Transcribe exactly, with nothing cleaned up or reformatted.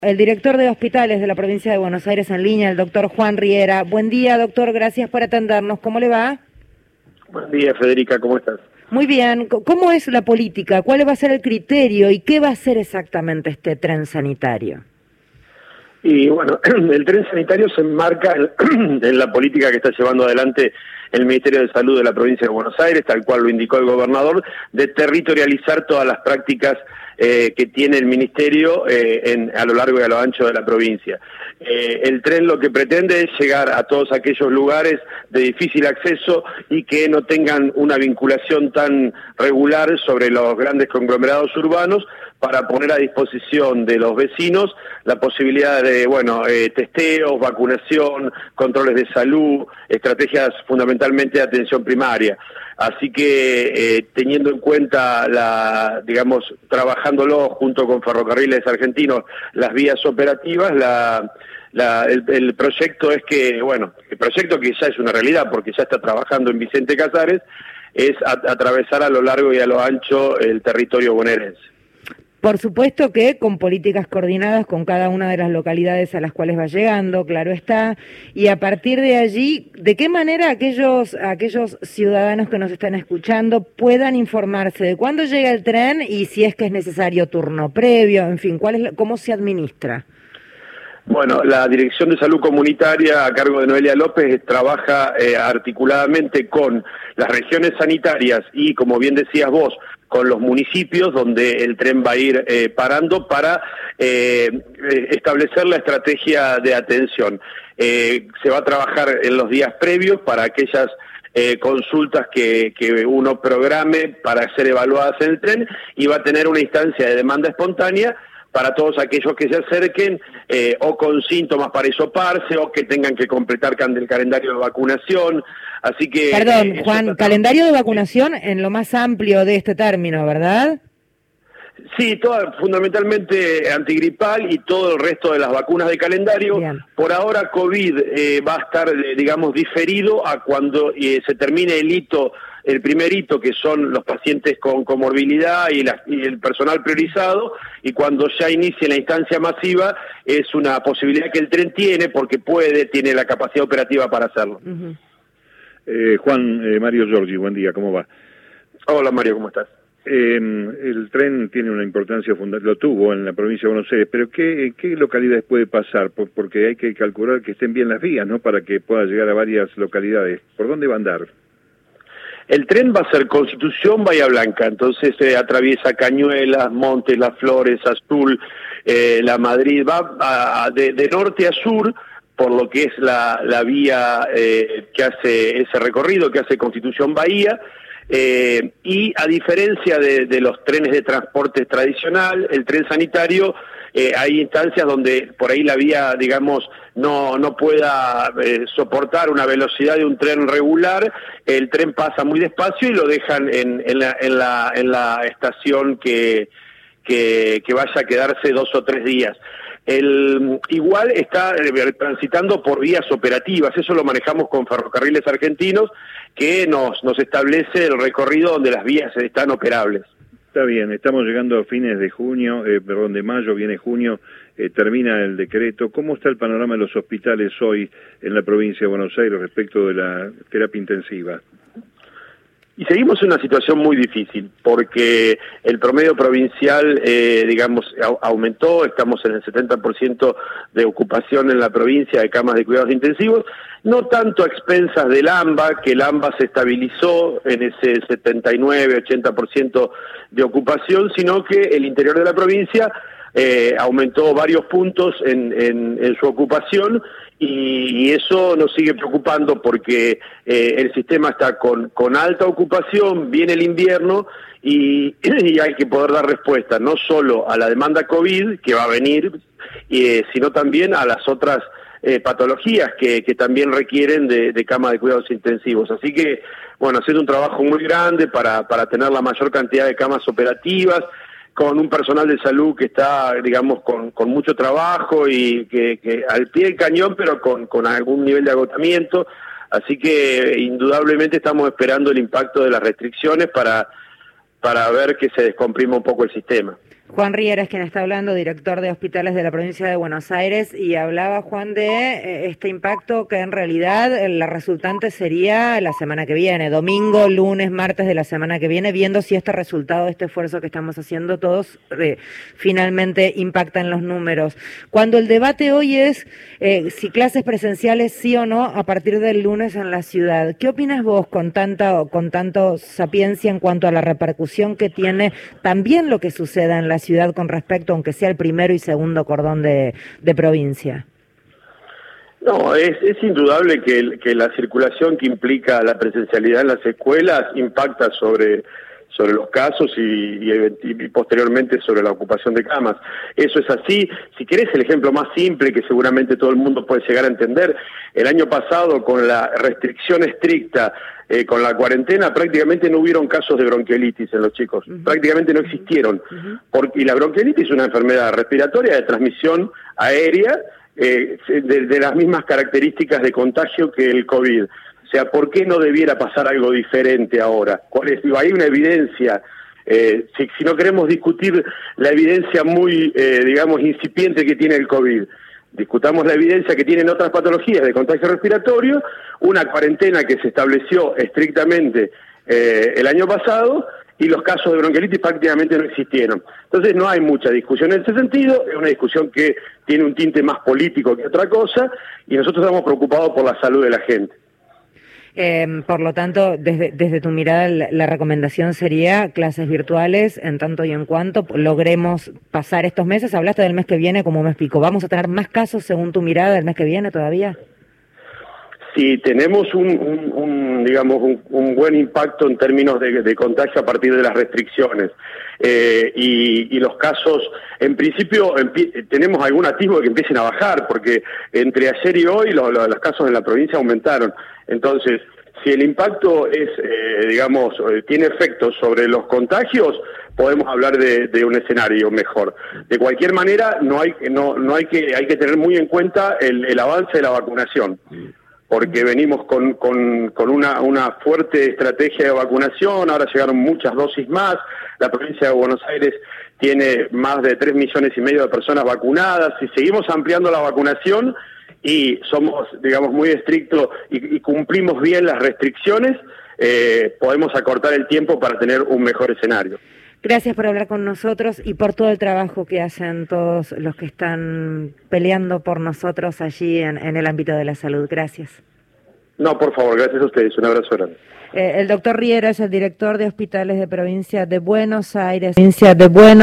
El director de hospitales de la provincia de Buenos Aires en línea, el doctor Juan Riera. Buen día, doctor, gracias por atendernos. ¿Cómo le va? Buen día, Federica, ¿cómo estás? Muy bien. ¿Cómo es la política? ¿Cuál va a ser el criterio? ¿Y qué va a ser exactamente este tren sanitario? Y bueno, el tren sanitario se enmarca en, en la política que está llevando adelante el Ministerio de Salud de la provincia de Buenos Aires, tal cual lo indicó el gobernador, de territorializar todas las prácticas eh, que tiene el Ministerio eh, en, a lo largo y a lo ancho de la provincia. Eh, el tren lo que pretende es llegar a todos aquellos lugares de difícil acceso y que no tengan una vinculación tan regular sobre los grandes conglomerados urbanos, para poner a disposición de los vecinos la posibilidad de, bueno, eh, testeos, vacunación, controles de salud, estrategias fundamentalmente de atención primaria. Así que, eh, teniendo en cuenta, la, digamos, trabajándolo junto con Ferrocarriles Argentinos, las vías operativas, la... La, el, el proyecto es que, bueno, el proyecto que ya es una realidad porque ya está trabajando en Vicente Casares, es a, atravesar a lo largo y a lo ancho el territorio bonaerense. Por supuesto que con políticas coordinadas con cada una de las localidades a las cuales va llegando, claro está, y a partir de allí, ¿de qué manera aquellos aquellos ciudadanos que nos están escuchando puedan informarse de cuándo llega el tren y si es que es necesario turno previo, en fin, cuál es, cómo se administra? Bueno, la Dirección de Salud Comunitaria a cargo de Noelia López trabaja eh, articuladamente con las regiones sanitarias y, como bien decías vos, con los municipios donde el tren va a ir eh, parando para eh, establecer la estrategia de atención. Eh, se va a trabajar en los días previos para aquellas eh, consultas que, que uno programe para ser evaluadas en el tren y va a tener una instancia de demanda espontánea para todos aquellos que se acerquen eh, o con síntomas para hisoparse o que tengan que completar el calendario de vacunación. Así que... Perdón, eh, Juan, calendario de vacunación en lo más amplio de este término, ¿verdad? Sí, toda, fundamentalmente antigripal y todo el resto de las vacunas de calendario. Bien. Por ahora COVID eh, va a estar, eh, digamos, diferido a cuando eh, se termine el hito, el primer hito, que son los pacientes con comorbilidad y, la, y el personal priorizado, y cuando ya inicie la instancia masiva, es una posibilidad que el tren tiene, porque puede, tiene la capacidad operativa para hacerlo. Uh-huh. eh, Juan, eh, Mario Giorgi, buen día, ¿cómo va? Hola Mario, ¿cómo estás? Eh, el tren tiene una importancia fundamental, lo tuvo en la provincia de Buenos Aires, pero ¿qué, qué localidades puede pasar? Por, porque hay que calcular que estén bien las vías, ¿no? Para que pueda llegar a varias localidades. ¿Por dónde va a andar? El tren va a ser Constitución, Bahía Blanca, entonces eh, atraviesa Cañuelas, Montes, Las Flores, Azul, eh, La Madrid, va a, de, de norte a sur, por lo que es la, la vía eh, que hace ese recorrido, que hace Constitución Bahía. Eh, y a diferencia de, de los trenes de transporte tradicional, el tren sanitario, eh, hay instancias donde por ahí la vía, digamos, no, no pueda eh, soportar una velocidad de un tren regular, el tren pasa muy despacio y lo dejan en, en, la, en, la, en la estación que, que, que vaya a quedarse dos o tres días. El, igual está eh, transitando por vías operativas, eso lo manejamos con Ferrocarriles Argentinos, que nos, nos establece el recorrido donde las vías están operables. Está bien, estamos llegando a fines de junio, eh, perdón, de mayo, viene junio, eh, termina el decreto. ¿Cómo está el panorama de los hospitales hoy en la provincia de Buenos Aires respecto de la terapia intensiva? Y seguimos en una situación muy difícil, porque el promedio provincial, eh, digamos, aumentó, estamos en el setenta por ciento de ocupación en la provincia de camas de cuidados intensivos, no tanto a expensas del AMBA, que el AMBA se estabilizó en ese setenta y nueve, ochenta por ciento de ocupación, sino que el interior de la provincia eh, aumentó varios puntos en, en, en su ocupación, y, y eso nos sigue preocupando porque eh, el sistema está con, con alta ocupación, viene el invierno y, y hay que poder dar respuesta no solo a la demanda COVID, que va a venir, eh, sino también a las otras eh, patologías que, que también requieren de, de cama de cuidados intensivos. Así que, bueno, haciendo un trabajo muy grande para, para tener la mayor cantidad de camas operativas, con un personal de salud que está, digamos, con, con mucho trabajo y que, que al pie del cañón, pero con, con algún nivel de agotamiento. Así que indudablemente estamos esperando el impacto de las restricciones para, para ver que se descomprima un poco el sistema. Juan Riera es quien está hablando, director de hospitales de la provincia de Buenos Aires, y hablaba, Juan, de eh, este impacto que en realidad eh, la resultante sería la semana que viene, domingo, lunes, martes de la semana que viene, viendo si este resultado de este esfuerzo que estamos haciendo todos eh, finalmente impacta en los números. Cuando el debate hoy es eh, si clases presenciales sí o no a partir del lunes en la ciudad, ¿qué opinas vos con tanta con tanto sapiencia en cuanto a la repercusión que tiene también lo que suceda en la ciudad con respecto, aunque sea el primero y segundo cordón de, de provincia? No, es, es indudable que, el, que la circulación que implica la presencialidad en las escuelas impacta sobre, sobre los casos y, y, y posteriormente sobre la ocupación de camas. Eso es así. Si querés el ejemplo más simple que seguramente todo el mundo puede llegar a entender, el año pasado con la restricción estricta, Eh, con la cuarentena prácticamente no hubieron casos de bronquiolitis en los chicos, uh-huh. prácticamente no existieron, uh-huh. porque, y la bronquiolitis es una enfermedad respiratoria de transmisión aérea eh, de, de las mismas características de contagio que el COVID. O sea, ¿por qué no debiera pasar algo diferente ahora? ¿Cuál es? Digo, hay una evidencia, eh, si, si no queremos discutir la evidencia muy, eh, digamos, incipiente que tiene el COVID, discutamos la evidencia que tienen otras patologías de contagio respiratorio, una cuarentena que se estableció estrictamente eh, el año pasado y los casos de bronquiolitis prácticamente no existieron. Entonces no hay mucha discusión en ese sentido, es una discusión que tiene un tinte más político que otra cosa y nosotros estamos preocupados por la salud de la gente. Eh, por lo tanto, desde, desde tu mirada, la, la recomendación sería clases virtuales en tanto y en cuanto logremos pasar estos meses. Hablaste del mes que viene, como me explico. ¿Vamos a tener más casos según tu mirada el mes que viene todavía? Sí, tenemos un, un, un digamos, un, un buen impacto en términos de, de contagio a partir de las restricciones. Eh, y, y los casos, en principio, empie- tenemos algún atisbo de que empiecen a bajar, porque entre ayer y hoy lo, lo, los casos en la provincia aumentaron. Entonces, si el impacto es, eh, digamos, eh, tiene efectos sobre los contagios, podemos hablar de, de un escenario mejor. De cualquier manera, no hay, no, no hay que, hay que tener muy en cuenta el, el avance de la vacunación, porque venimos con, con, con una, una fuerte estrategia de vacunación, ahora llegaron muchas dosis más, la provincia de Buenos Aires tiene más de tres millones y medio de personas vacunadas, y seguimos ampliando la vacunación y somos, digamos, muy estrictos y, y cumplimos bien las restricciones, eh, podemos acortar el tiempo para tener un mejor escenario. Gracias por hablar con nosotros y por todo el trabajo que hacen todos los que están peleando por nosotros allí en, en el ámbito de la salud. Gracias. No, por favor, gracias a ustedes. Un abrazo grande. Eh, el doctor Riera es el director de hospitales de provincia de Buenos Aires. Provincia de Buenos